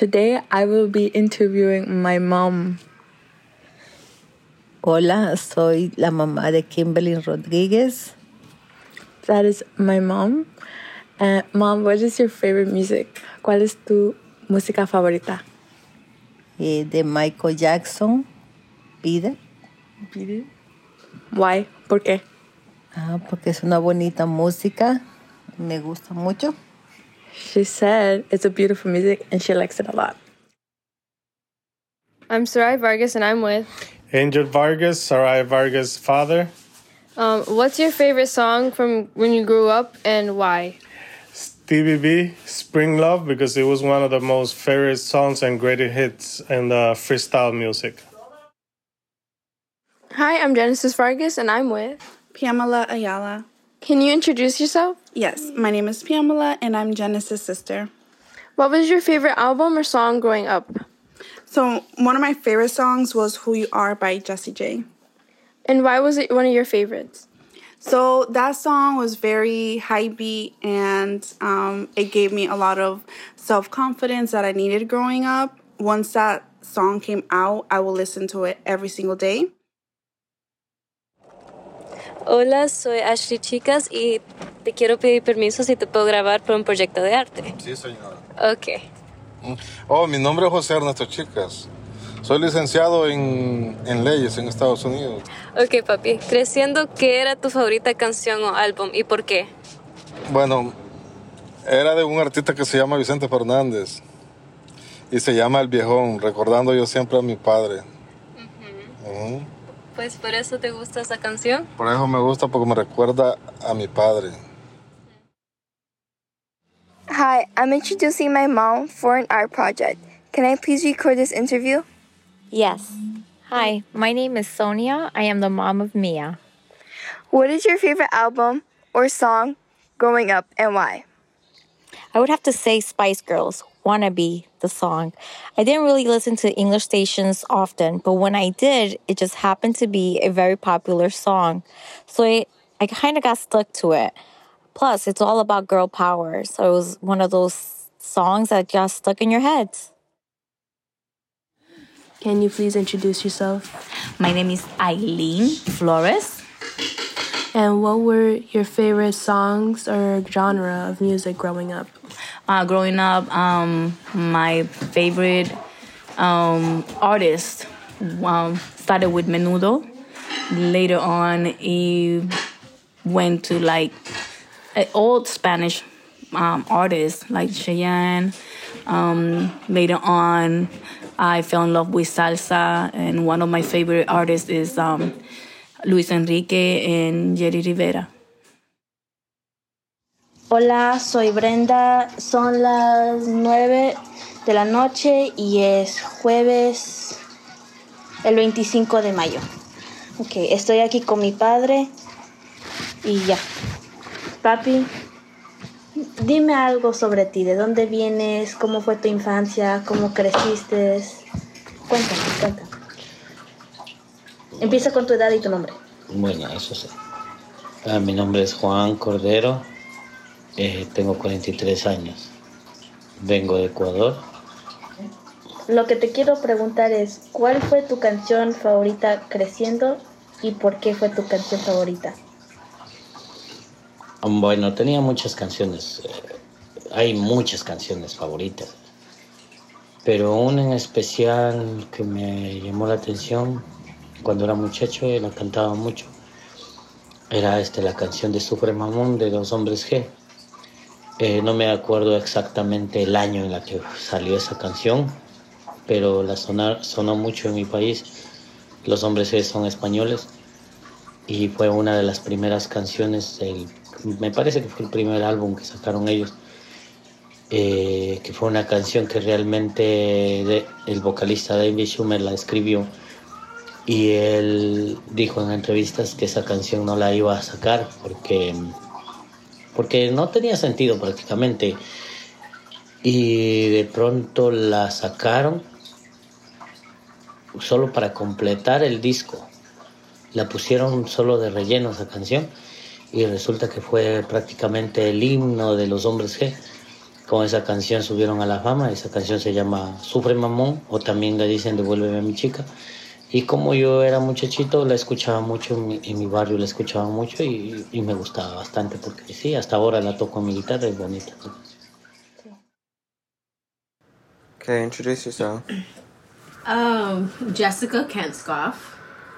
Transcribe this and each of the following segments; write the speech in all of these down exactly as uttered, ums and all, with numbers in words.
Today I will be interviewing my mom. Hola, soy la mamá de Kimberly Rodríguez. That is my mom. Uh, Mom, what is your favorite music? ¿Cuál es tu música favorita? Eh, de Michael Jackson, Beat It. Beat It. Why? ¿Por qué? Ah, porque es una bonita música. Me gusta mucho. She said it's a beautiful music and she likes it a lot. I'm Sarai Vargas and I'm with Angel Vargas, Sarai Vargas' father. Um, what's your favorite song from when you grew up and why? Stevie B, Spring Love, because it was one of the most favorite songs and greatest hits in the freestyle music. Hi, I'm Genesis Vargas and I'm with Pamela Ayala. Can you introduce yourself? Yes, my name is Pamela and I'm Genesis' sister. What was your favorite album or song growing up? So one of my favorite songs was Who You Are by Jessie J. And why was it one of your favorites? So that song was very high beat and um, it gave me a lot of self-confidence that I needed growing up. Once that song came out, I will listen to it every single day. Hola, soy Ashley Chicas y te quiero pedir permiso si te puedo grabar por un proyecto de arte. Sí, señora. Ok. Oh, mi nombre es José Ernesto Chicas. Soy licenciado en, en leyes en Estados Unidos. Ok, papi. Creciendo, ¿qué era tu favorita canción o álbum y por qué? Bueno, era de un artista que se llama Vicente Fernández y se llama El Viejón, recordando yo siempre a mi padre. Uh-huh. Uh-huh. Pues por eso te gusta esa canción. Por eso me gusta, porque me recuerda a mi padre. Hi, I'm introducing my mom for an art project. Can I please record this interview? Yes. Hi, my name is Sonia. I am the mom of Mia. What is your favorite album or song growing up and why? I would have to say Spice Girls, Wannabe, the song. I didn't really listen to English stations often, but when I did, it just happened to be a very popular song. So I, I kind of got stuck to it. Plus, it's all about girl power, so it was one of those songs that got stuck in your head. Can you please introduce yourself? My name is Eileen Flores. And what were your favorite songs or genre of music growing up? Uh, growing up, um, my favorite um, artist um, started with Menudo. Later on, he went to like an old Spanish um, artists like Cheyenne. Um, later on, I fell in love with salsa, and one of my favorite artists is um, Luis Enrique and Jerry Rivera. Hola, soy Brenda. Son las nueve de la noche y es jueves el veinticinco de mayo. Ok, estoy aquí con mi padre y ya. Papi, dime algo sobre ti. ¿De dónde vienes? ¿Cómo fue tu infancia? ¿Cómo creciste? Cuéntame, cuéntame. Empieza con tu edad y tu nombre. Bueno, eso sí. Ah, mi nombre es Juan Cordero. Eh, tengo cuarenta y tres años. Vengo de Ecuador. Lo que te quiero preguntar es, ¿cuál fue tu canción favorita creciendo y por qué fue tu canción favorita? Bueno, tenía muchas canciones. Eh, hay muchas canciones favoritas. Pero una en especial que me llamó la atención cuando era muchacho y la cantaba mucho era este, la canción de Sufre Mamón de Los Hombres G. Eh, no me acuerdo exactamente el año en la que salió esa canción, pero la sonar, sonó mucho en mi país. Los Hombres G son españoles y fue una de las primeras canciones, del, me parece que fue el primer álbum que sacaron ellos, eh, que fue una canción que realmente de, el vocalista David Schumer la escribió y él dijo en entrevistas que esa canción no la iba a sacar porque... porque no tenía sentido prácticamente, y de pronto la sacaron solo para completar el disco. La pusieron solo de relleno esa canción y resulta que fue prácticamente el himno de Los Hombres G, con esa canción subieron a la fama. Esa canción se llama Sufre Mamón, o también le dicen Devuélveme a mi chica. Y como yo era muchachito, la escuchaba mucho, en mi, en mi barrio la escuchaba mucho y, y me gustaba bastante porque sí, hasta ahora la toco en mi guitarra, es bonita. Okay, introduce yourself. Um, Jessica Kenskoff.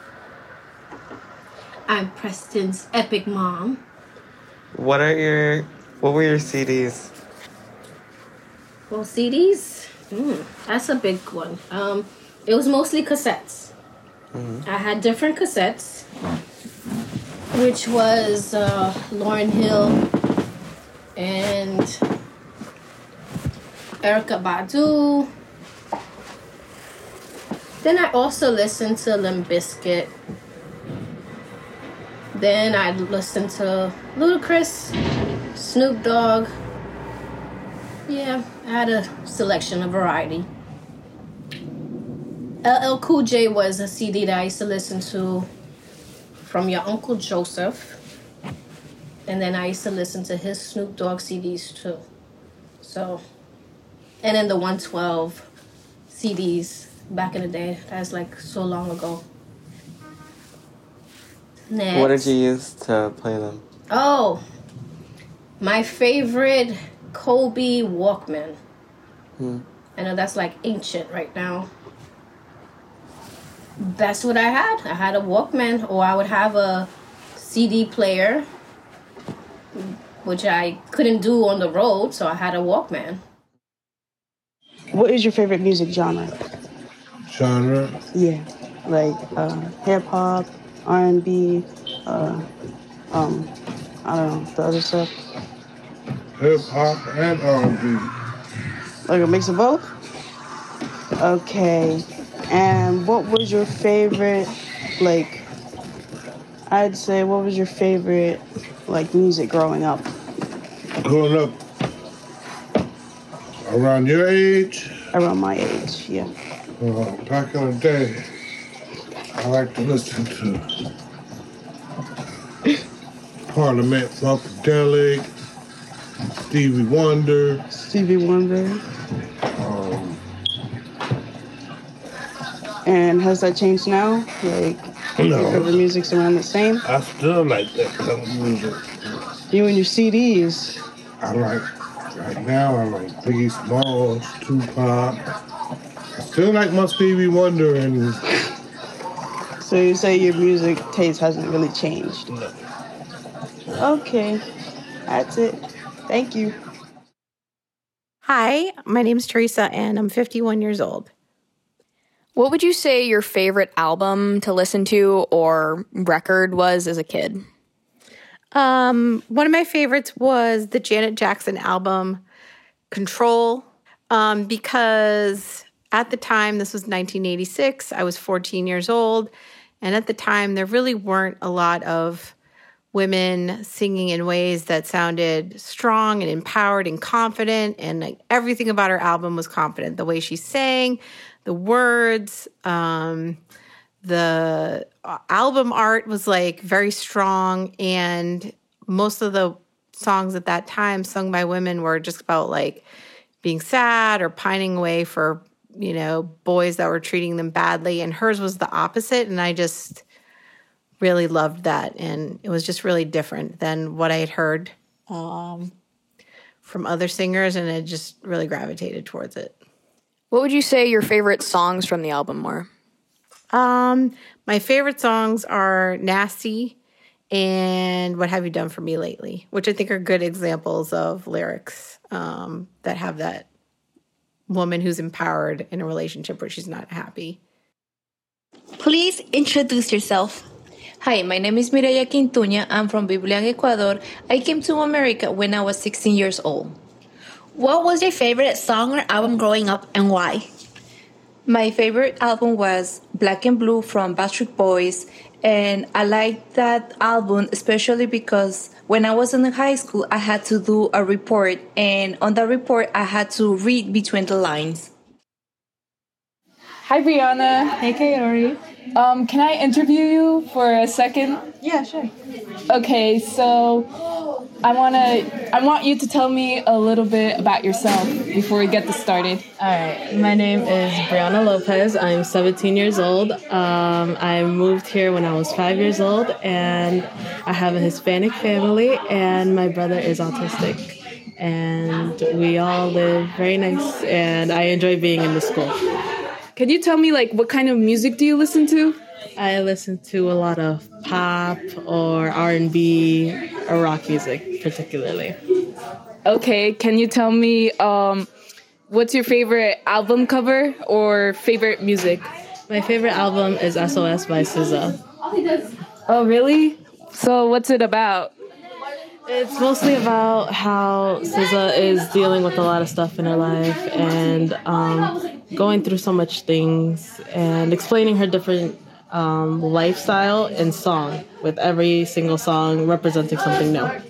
I'm Preston's epic mom. What are your, what were your C Ds? Well, C Ds? Mm, that's a big one. Um, it was mostly cassettes. Mm-hmm. I had different cassettes, which was uh, Lauryn Hill and Erykah Badu. Then I also listened to Limp Bizkit. Then I listened to Ludacris, Snoop Dogg. Yeah, I had a selection, a variety. L L Cool J was a C D that I used to listen to from your Uncle Joseph. And then I used to listen to his Snoop Dogg C Ds too. So, and then the one twelve C Ds back in the day. That's like so long ago. Next. What did you use to play them? Oh, my favorite Kobe Walkman. Hmm. I know that's like ancient right now. That's what I had. I had a Walkman, or I would have a C D player, which I couldn't do on the road, so I had a Walkman. What is your favorite music genre? Genre? Yeah, like uh, hip hop, R and B, uh, um, I don't know, the other stuff. Hip hop and R and B. Like a mix of both? Okay. And what was your favorite, like, I'd say, what was your favorite, like, music growing up? Growing up around your age? Around my age, yeah. Uh, back in the day, I like to listen to Parliament Funkadelic, Stevie Wonder. Stevie Wonder. Um, and has that changed now? Like, no. Your favorite music's around the same? I still like that kind of music. You and your C Ds? I like, right now, I like Biggie Smalls, Tupac. I still like my Stevie Wonder and... So you say your music taste hasn't really changed? No. Okay, that's it. Thank you. Hi, my name's Teresa, and I'm fifty-one years old. What would you say your favorite album to listen to or record was as a kid? Um, one of my favorites was the Janet Jackson album, Control, um, because at the time, this was nineteen eighty-six, I was fourteen years old, and at the time, there really weren't a lot of women singing in ways that sounded strong and empowered and confident, and like everything about her album was confident. The way she sang, the words, um, the album art was like very strong, and most of the songs at that time sung by women were just about like being sad or pining away for, you know, boys that were treating them badly, and hers was the opposite, and I just really loved that, and it was just really different than what I had heard um, from other singers, and I just really gravitated towards it. What would you say your favorite songs from the album were? Um, my favorite songs are Nasty and What Have You Done For Me Lately, which I think are good examples of lyrics um, that have that woman who's empowered in a relationship where she's not happy. Please introduce yourself. Hi, my name is Mireya Quintuña. I'm from Biblian, Ecuador. I came to America when I was sixteen years old. What was your favorite song or album growing up and why? My favorite album was Black and Blue from Backstreet Boys, and I liked that album especially because when I was in high school, I had to do a report, and on that report, I had to read between the lines. Hi, Brianna. Hey, Kaori. Um, can I interview you for a second? Yeah, sure. Okay, so I wanna, I want you to tell me a little bit about yourself before we get this started. All right. My name is Brianna Lopez. I'm seventeen years old. Um, I moved here when I was five years old, and I have a Hispanic family, and my brother is autistic. And we all live very nice, and I enjoy being in the school. Can you tell me, like, what kind of music do you listen to? I listen to a lot of pop or R and B or rock music, particularly. Okay, can you tell me um, what's your favorite album cover or favorite music? My favorite album is S O S by S Z A. Oh, really? So what's it about? It's mostly about how S Z A is dealing with a lot of stuff in her life and um, going through so much things and explaining her different um, lifestyle in song, with every single song representing something new.